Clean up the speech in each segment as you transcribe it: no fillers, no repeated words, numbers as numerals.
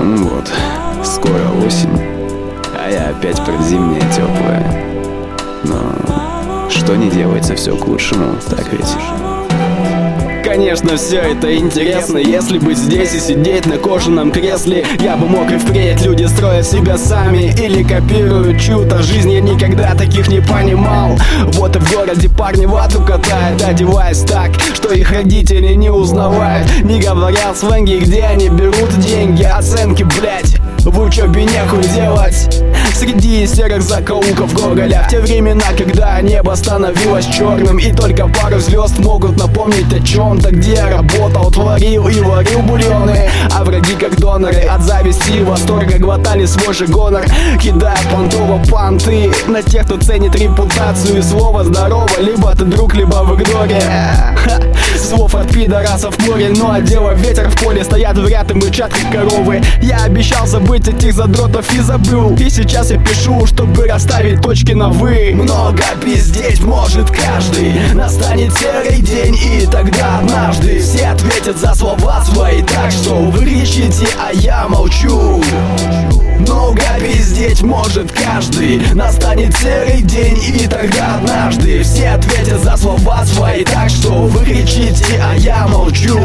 Вот, скоро осень, а я опять предзимняя теплая. Но что не делается, все к лучшему, так ведь? Конечно, все это интересно. Если быть здесь и сидеть на кожаном кресле, я бы мог и впредь. Люди строят себя сами или копируют чью-то жизнь. Я никогда таких не понимал. Вот и в городе парни вату катают, одеваясь так, что их родители не узнавают. Не говоря о сленге, где они берут деньги. Оценки, блять, в учебе нехуй делать. Среди серых закоулков Гоголя, в те времена, когда небо становилось черным, и только пару звезд могут напомнить о чем-то. Где работал, творил и варил бульоны, а враги как доноры от зависти и восторга глотали свой же гонор, кидая понтово понты на тех, кто ценит репутацию и слово здорово. Либо ты друг, либо в игноре. Слов от пидорасов море, ну а дело ветер в поле. Стоят в ряд и мычат как коровы. Я обещал забыть этих задротов и забыл. И сейчас я пишу, чтобы расставить точки на «вы». Много пиздеть может каждый. Настанет серый день, и тогда однажды все ответят за слова свои. Так что вы кричите, а я молчу. Много пиздеть может каждый. Настанет серый день, и тогда однажды все ответят за слова свои. Так что вы кричите, а я молчу.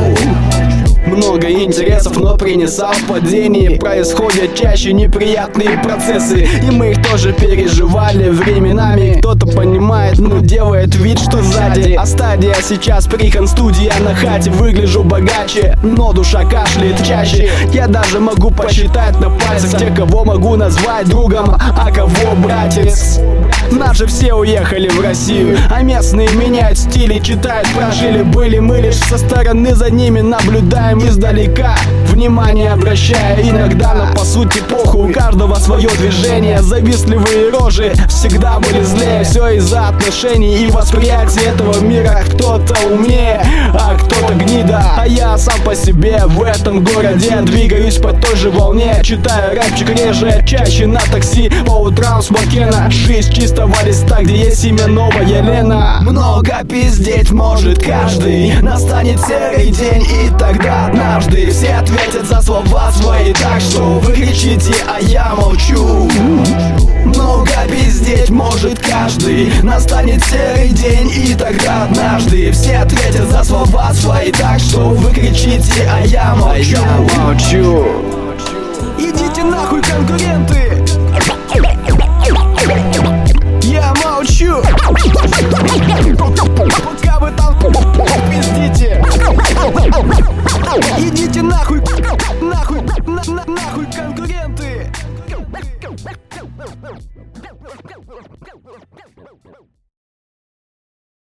Много интересов, но при несовпадении происходят чаще неприятные процессы, и мы их тоже переживали временами. Кто-то понимает, но делает вид, что сзади. А стадия сейчас прихан, студия на хате. Выгляжу богаче, но душа кашляет чаще. Я даже могу посчитать на пальцах тех, кого могу назвать другом, а кого братец. Наши все уехали в Россию, а местные меняют стили, читают, прожили, были. Мы лишь со стороны за ними наблюдаем издалека, внимание обращая иногда, но по сути похуй. У каждого свое движение, завистливые рожи всегда были злее. Все из-за отношений и восприятия этого мира. Кто-то умнее, а кто-то гнида. А я сам по себе в этом городе двигаюсь по той же волне. Читаю рэпчик реже, чаще на такси по утрам с Макена. Жизнь чистого листа, где есть имя новая Лена. Много пиздеть может каждый. Настанет серый день, и тогда однажды все ответят за слова свои. Так что вы кричите, а я молчу. Много пиздеть может каждый. Настанет серый день, и тогда однажды все ответят за слова свои. Так что вы кричите, а я молчу. Идите нахуй, конкуренты. Я молчу. Пока вы там пиздите. Идите нахуй, нахуй, нахуй, конкуренты.